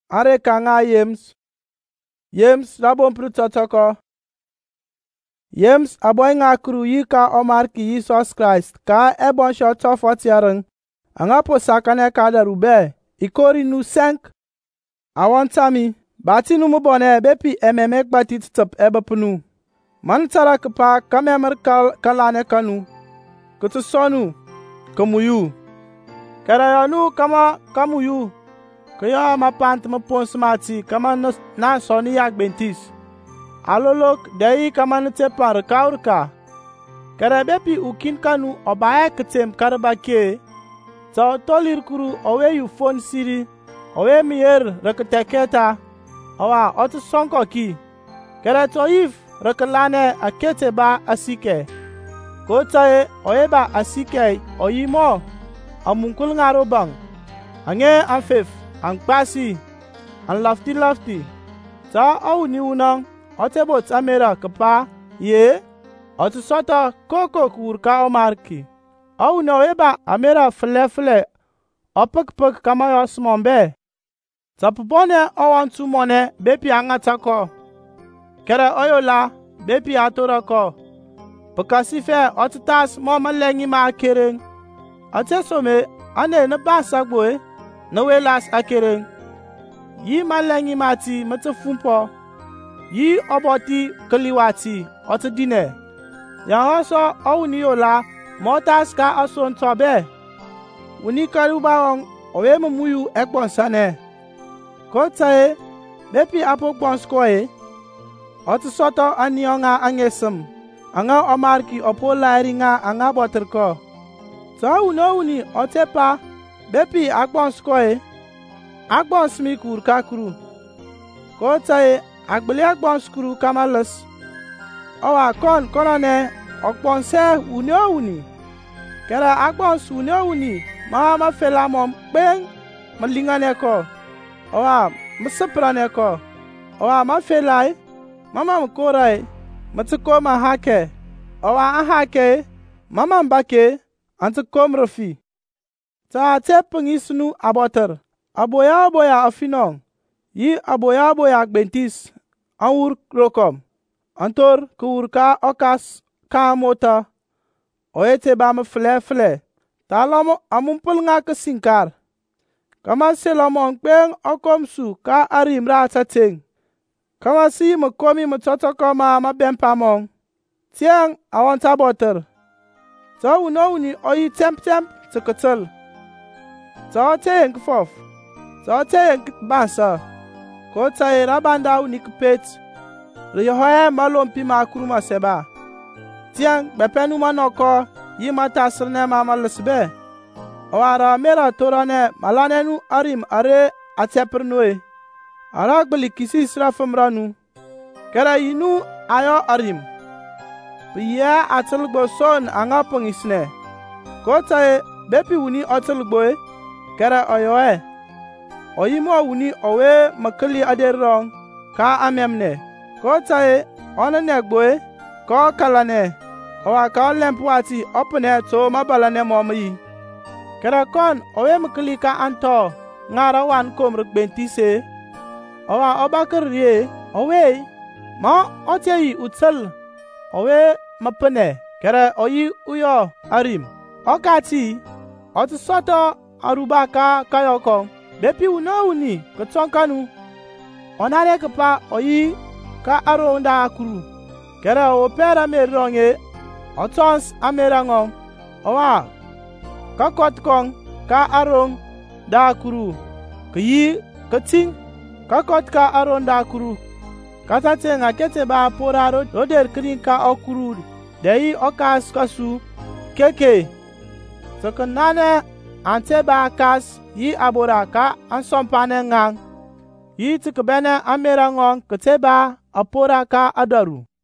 Are ka nga Yems rabon prutotoko. Yems aboy nga kru yi ka omar ki Jesus Christ ka ebon shot of otiareng. Anga po sakane ka da rube. Ikori nu senk. Awon tami. Bati nu mubone bepi ememek batit tup ebe punu. Man tara kapa kamemer kalane kanu. Kutu sonu. Kamuyu. Karayanu kama kamuyu. Kaya mapant mapons mati kama na soni yak bentis. Alolok dei kama nte par kaurka. Karabepi ukin kanu obaye ketem karabake. Sa tolir kuru owe yu fon siri. Owe miyer reketeketa. Owa otu sonko ki. Kara toif rekelane akete ba asike. Kotaye oye ba asike oyimo. Amunkul ngaro bang. Ange anfef. Ang pasi, ang lafty. Sa au ni unang, otebot amera kapa, ye, otu sota koko kurka omarki. Au na eba amera fle, opek kama yosmombe. Sa pupone awan tumone bepi angatako. Kere oyola, bepi atorako. Pekasife otu tas moma lengi ma kereng. Otesome, ane ne basagboe. Na welas akeren yi malangi mati mate fumpo yi oboti kaliwati ote dine ya hoso awuni yola motas ka ason tobe uni karubaong owe muyu ekbonsane kotae bepi apo bonskoe ote soto anionga angesem anga omarki opolari nga anga boterko sa uni otepa bepi agbons koe, agbons mi kur kakru. Ko tae agbeli agbons kuru kamalas. Owa konone okponse uni. Kera agbons uni ma fela mom beng malingane ko. Owa mseprane ko. Owa ma felai mama mkorai matsuko ma hake. Owa ahake mama mbake antukom rofi. Sa te pengisnu aboter. Aboya afinong. Yi aboya bentis. Anwur rokom. Antor kuurka okas ka mota. Oete ba me fle. Talamo amumpul nga kesinkar. Kama selomon kpeng okomsu ka arim rata ting. Kama si me komi me totoko ma bempamong. Tiang awanta boter. Sa uni oyi temp tseketel. Sa te yenk fof. Sa te yenk bansa. Ko tae rabanda unikpet. Rihoye malompi makuruma seba. Tiang bepenu manoko yi matasrne mama lesbe. Awara mera torane malanenu arim are atepernue. Arak beli kisi srafemranu. Kera yinu ayo arim. Biya atelgbo son anga pengisne. Ko tae bepi uni atelgboe. Kera oyoe. Oyimo wuni owe makali aderong ka amemne. Ko tae onene gboe ko kalane. Owa ka lempuati opene to mabalane momi. Kera kon owe makali ka anto ngara wan komruk bentise. Owa obakrie owe ma otei utsel. Owe mapene. Kera oyi uyo arim. Okati otusoto arubaka kayoko bepi uni ketsonkanu onare kapa oyi ka aronda akuru kera opera meronge otons amerango owa kakotkong ka arong da akuru kayi kating kakot ka aronda akuru katatenga kete ba poraro oder krin ka okuru dei okas kasu keke sokanane ante ba kas yi abora ka ansompane ngang yi tikbene amerangong keteba apora ka adaru.